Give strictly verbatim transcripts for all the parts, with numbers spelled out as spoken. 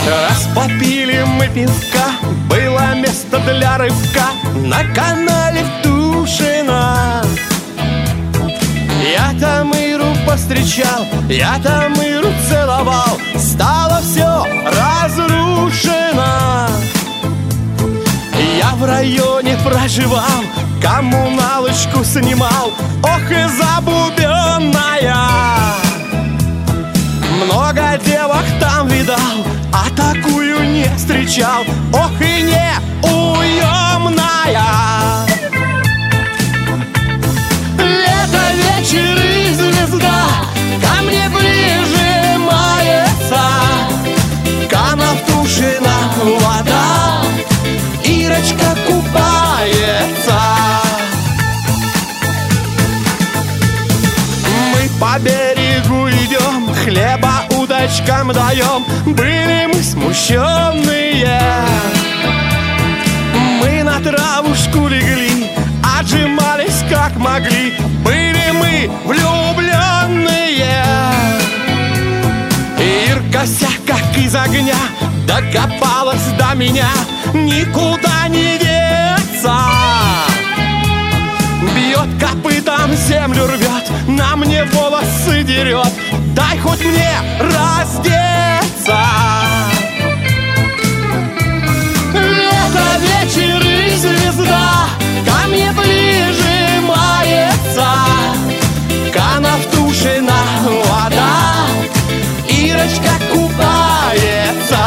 Раз попили мы пивка, было место для рывка на канале в Тушино. Я там Иру повстречал, я там Иру целовал. Стало все разрушено. Я в районе проживал, коммуналочку снимал. Ох и забубенная. Много девок там видал, а такую не встречал. Ох и неуемная. Лето, вечер и звезда ко мне прижимается. Канав Тушина, вода, Ирочка купается. Мы по берегу идем, хлеба удочкам даем. Были мы смущенные, мы на травушку легли, отжимались как могли. Были мы влюбленные. Ирка вся как из огня докопалась до меня, никуда не деться. Бьет копытом, землю рвет, на мне волосы дерет. Дай хоть мне раздеться. Лето, вечер и звезда ко мне прижимается. Канав Тушина, вода, Ирочка купается.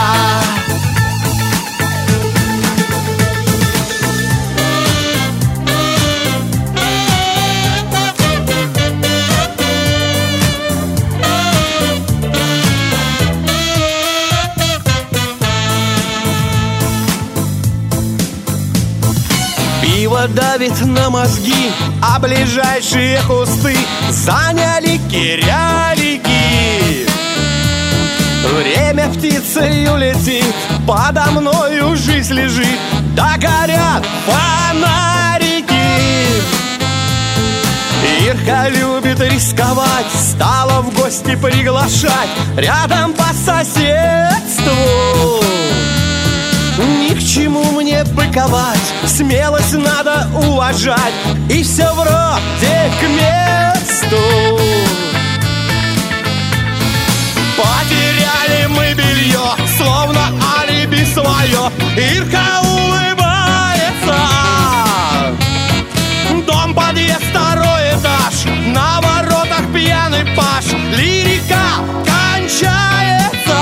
Пиво давит на мозги, а ближайшие кусты заняли кирялики. Время птицей улетит, подо мною жизнь лежит, да горят фонарики. Ирка любит рисковать, стала в гости приглашать рядом по соседству. Ни к чему мне быковать, смелость надо уважать, и все вроде к месту. Потеряли мы белье, словно алиби свое. Ирка улыбается. Дом, подъезд, второй этаж, на воротах пьяный паш. Лирика кончается.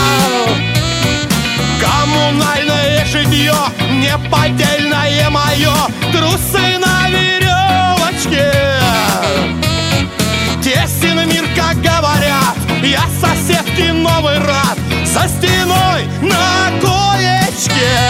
Коммунальное житье, неподдельное мое. Трусы на веревочке. Тесен мир, как говорят, я соседке новый рад. За стеной на коечке.